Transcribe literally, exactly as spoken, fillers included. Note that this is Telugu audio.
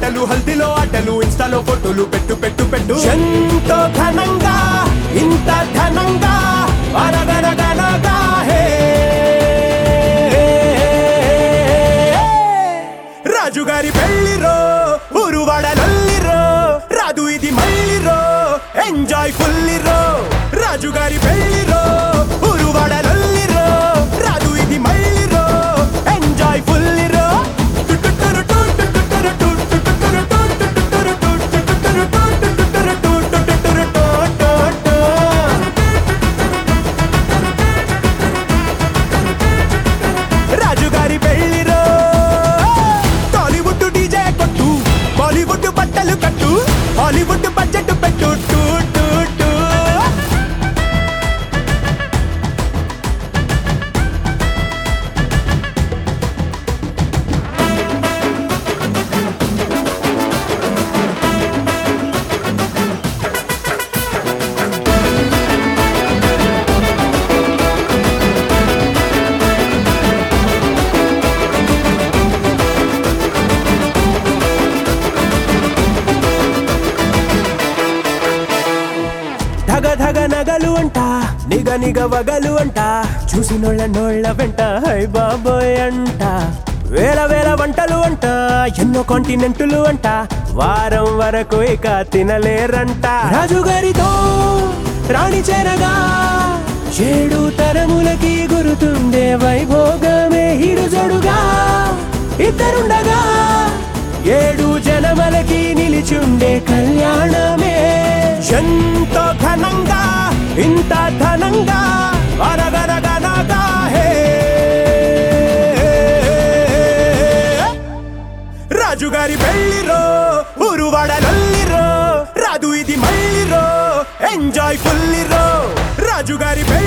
పాటలు హల్దీలో ఆటలు ఇన్స్టాలో ఫోటోలు పెట్టు పెట్టు పెట్టు ఎంతో ఘనంగా ఇంత ఘనంగా అనగనగనగా హే రాజుగారి పెళ్లిరో ఊరువాడలల్లిరో రాదు ఇది మళ్ళీరో ఎంజాయ్ ఫుల్లిరో రాజుగారి పెళ్లిరో ఊరువాడలల్లిరో రాదు ఇది మళ్ళీరో ఎంజాయ్ ఫుల్లిరో రాజుగారి పెళ్లిరో టాలీవుడ్ డీజే కొట్టు బాలీవుడ్ బట్టలు కట్టు హాలీవుడ్ బడ్జెట్ పెట్టు టూ టూ టూ ధగ ధగ నగలు అంట నిగ నిగ వగలు అంట చూసినోళ్ళ నోళ్ళ వెంట హై బాబోయ్ అంట వేల వేల వంటలు అంట ఎన్నో కాంటినెంటులు అంట వారం వరకు ఇక తినలేరంట రాజుగారితో రాణి చేరగా ఏడు తరములకి గురుతుండే వైభోగమే హిడుజడుగా ఇద్దరుండగా ఏడు జనమలకి నిలిచుండే కళ్యాణమే ఎంతో ఘనంగా ఇంత ఘనంగా అనగనగనగా హే రాజుగారి పెళ్లిరో ఊరువాడలల్లిరో రాదు ఇది మళ్ళీరో ఎంజాయ్ ఫుల్లిరో రాజుగారి పెళ్లి